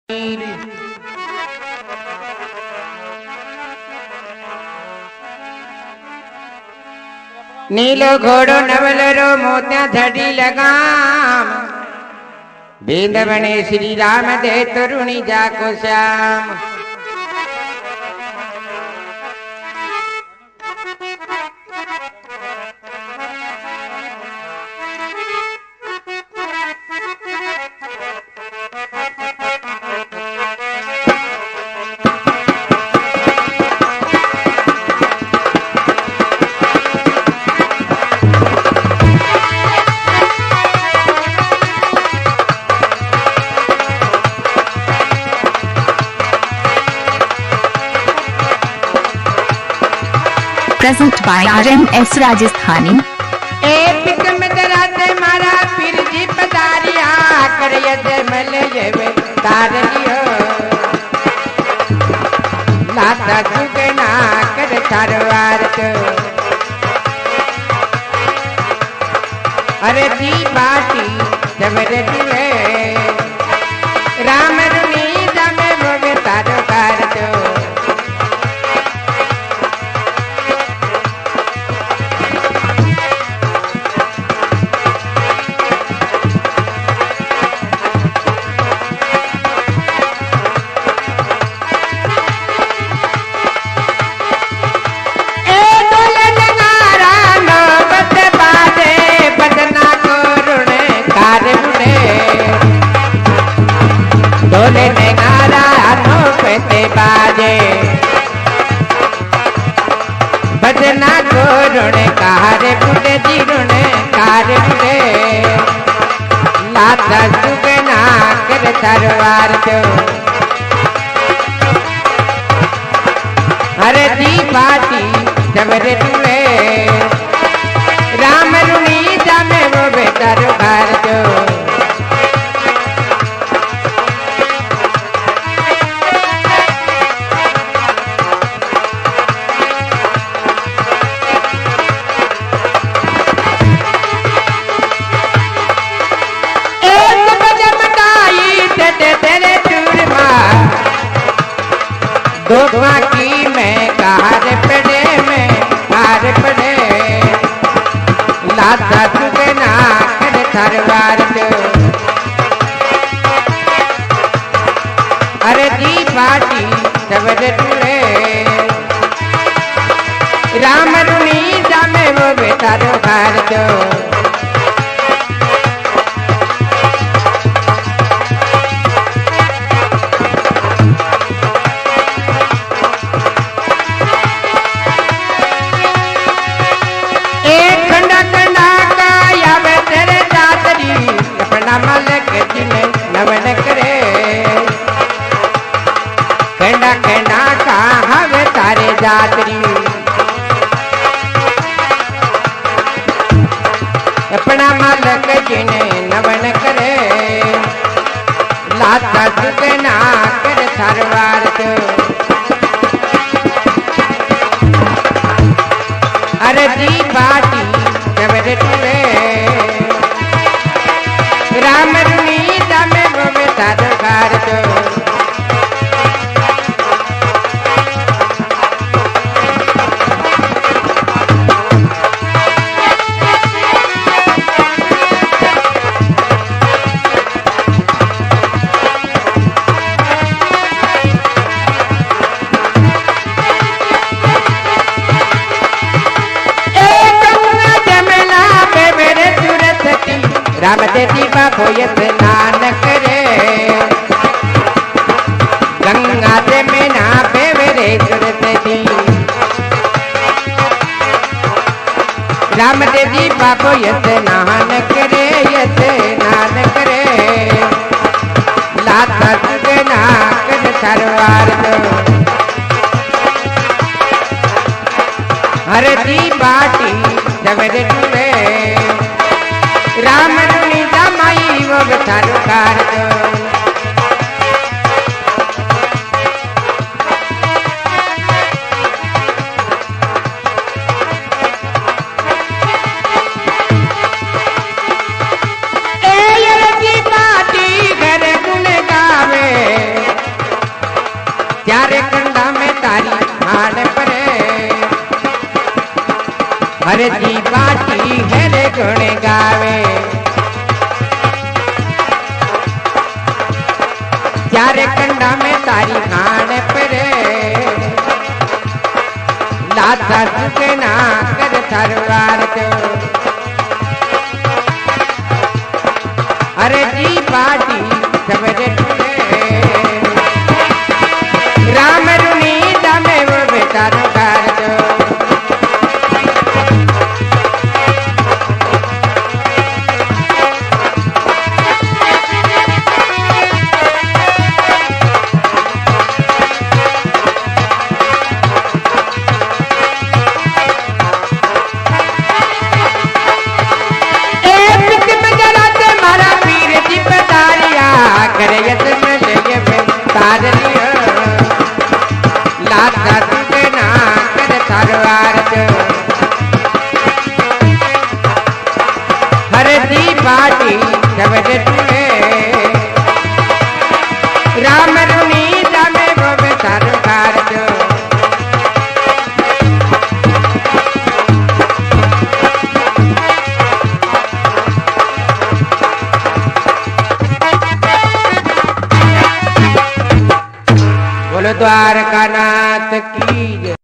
नीलो घोड़ो नवलरो मोत्या धड़ी लगाम बेंद बने श्री राम दे तरुणी जाको Shyam. Present by RMS Rajasthani। मारा फिर जी पधारिया कर यजमल ये तार लियो लाता जुगना कर थारवार तो अरे दी बाटी जबर दिवे राम रुनी जमे वो तारो कार तो डोले में नारा हाथों पे बाजे बजना को रुणे कार बुढ़े जी रुणे कार बुढ़े लाता सुगना कर तरवार जो अरे दी बाती जबर दुए राम रुणी जामे वो बेटर घर जो दो बाकी में कार पड़े में कार पड़े लाता सुगना कर थारवार जो अरे दी बाटी जबर दुए राम रुनी जामे वो बेतारो घर जो नवन करे कहना कहना का हवे तारे जातरी अपना मालक जिने नवन करे लाता सुगना कर थारवार तो अरे दी बाटी जबर दुए राम रुनी जामे वो बेतारो कार जो राम देती बाबो ये स्नान करे गंगा से में ना बेवरे सुरती राम देती बाबो ये स्नान करे ये स्नान करे लाता सुगना कर सरवार दो हर दी बाटी जबर दुए राम रुनी जमाई वो बेतारो कार जो ए ये की बाटी घर गुन गावे अरे जी बाटी है रे गुण गावे चारे कंडा में तारी खान परे लाता सुना कर सरवार तो अरे जी बाटी सबरे राम रुनी दमे वो बेचारो कर दो राम रुनी दमे वो बेचारो कर दो बोलो द्वारका नाथ की जय।